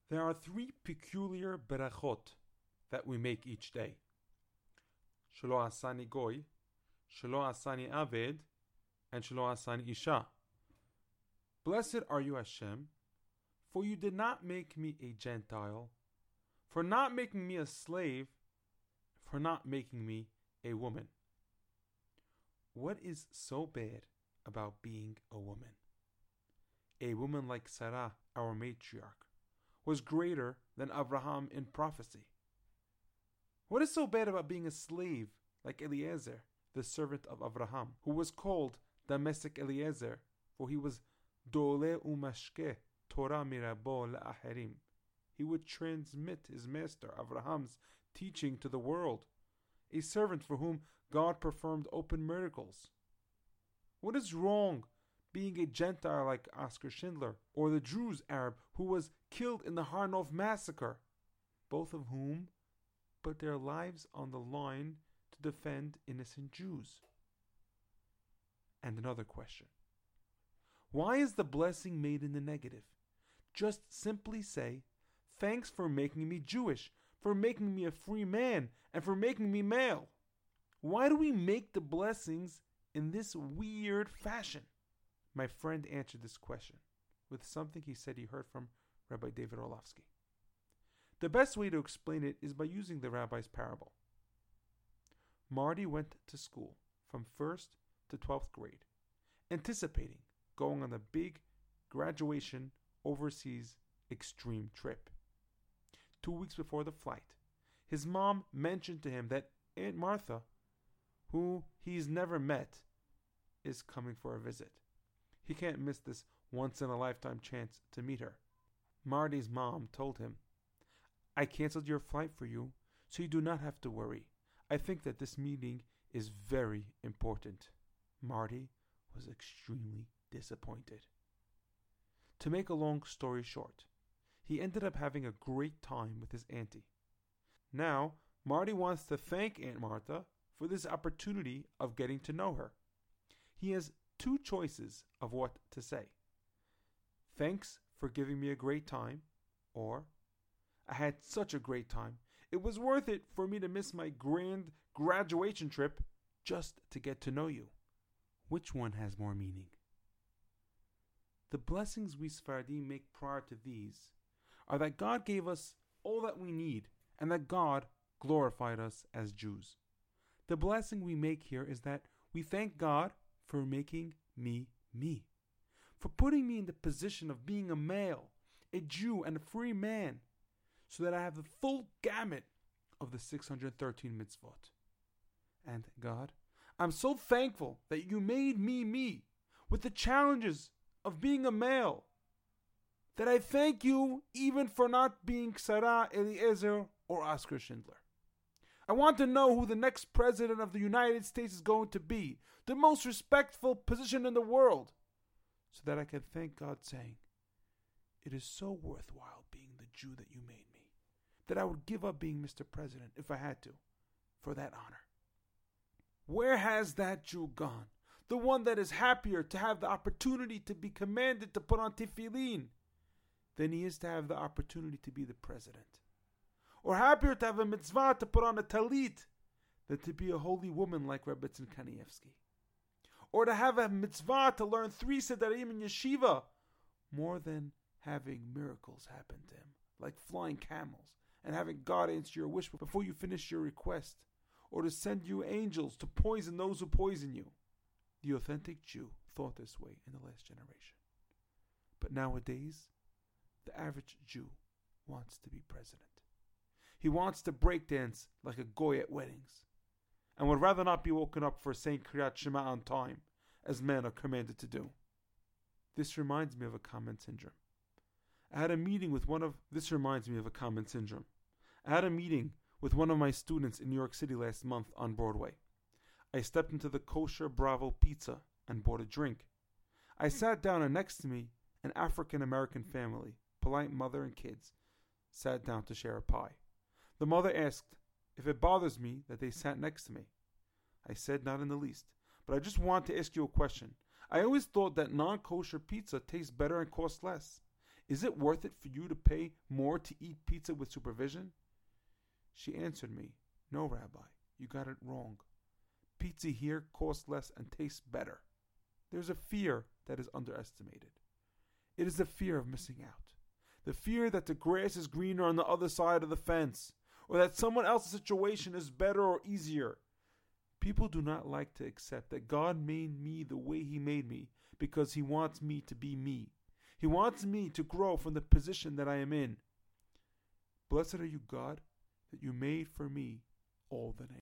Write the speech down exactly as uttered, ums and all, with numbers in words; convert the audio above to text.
There are three peculiar berachot that we make each day. Shelo asani goy, Shelo asani aved, and Shelo asani isha. Blessed are you, Hashem, for you did not make me a Gentile, for not making me a slave, for not making me a woman. What is so bad about being a woman? A woman like Sarah, our matriarch, was greater than Abraham in prophecy. What is so bad about being a slave like Eliezer, the servant of Abraham, who was called Domestic Eliezer, for he was Dole umashke Torah mirabo la'aherim. He would transmit his master Abraham's teaching to the world, a servant for whom God performed open miracles. What is wrong being a Gentile like Oskar Schindler, or the Druze Arab who was killed in the Har Nof massacre, both of whom put their lives on the line to defend innocent Jews? And another question. Why is the blessing made in the negative? Just simply say, thanks for making me Jewish, for making me a free man, and for making me male. Why do we make the blessings in this weird fashion? My friend answered this question with something he said he heard from Rabbi David Orlovsky. The best way to explain it is by using the rabbi's parable. Marty went to school from first to twelfth grade, anticipating going on the big graduation overseas extreme trip. Two weeks before the flight, his mom mentioned to him that Aunt Martha, who he's never met, is coming for a visit. He can't miss this once-in-a-lifetime chance to meet her. Marty's mom told him, I canceled your flight for you, so you do not have to worry. I think that this meeting is very important. Marty was extremely disappointed. To make a long story short, he ended up having a great time with his auntie. Now, Marty wants to thank Aunt Martha for this opportunity of getting to know her. He has two choices of what to say. Thanks for giving me a great time, or I had such a great time. It was worth it for me to miss my grand graduation trip just to get to know you. Which one has more meaning? The blessings we Sephardim make prior to these are that God gave us all that we need and that God glorified us as Jews. The blessing we make here is that we thank God for making me me, for putting me in the position of being a male, a Jew, and a free man, so that I have the full gamut of the six hundred thirteen mitzvot. And God, I'm so thankful that you made me me with the challenges of being a male, that I thank you even for not being Sarah, Eliezer, or Oskar Schindler. I want to know who the next president of the United States is going to be, the most respectful position in the world, so that I can thank God saying, it is so worthwhile being the Jew that you made me, that I would give up being Mister President if I had to, for that honor. Where has that Jew gone? The one that is happier to have the opportunity to be commanded to put on tefillin than he is to have the opportunity to be the president. Or happier to have a mitzvah to put on a talit than to be a holy woman like Rebbetzin Kanievsky. Or to have a mitzvah to learn three sedarim in yeshiva more than having miracles happen to him, like flying camels, and having God answer your wish before you finish your request, or to send you angels to poison those who poison you. The authentic Jew thought this way in the last generation. But nowadays, the average Jew wants to be president. He wants to breakdance like a goy at weddings, and would rather not be woken up for saying Kriyat Shema on time, as men are commanded to do. This reminds me of a common syndrome. I had a meeting with one of this reminds me of a common syndrome. I had a meeting with one of my students in New York City last month on Broadway. I stepped into the Kosher Bravo Pizza and bought a drink. I sat down, and next to me, an African-American family, polite mother and kids, sat down to share a pie. The mother asked if it bothers me that they sat next to me. I said not in the least, but I just want to ask you a question. I always thought that non-kosher pizza tastes better and costs less. Is it worth it for you to pay more to eat pizza with supervision? She answered me, No, Rabbi, you got it wrong. Pizza here costs less and tastes better. There's a fear that is underestimated. It is the fear of missing out. The fear that the grass is greener on the other side of the fence, or that someone else's situation is better or easier. People do not like to accept that God made me the way He made me because He wants me to be me. He wants me to grow from the position that I am in. Blessed are you, God, that you made for me all that I am.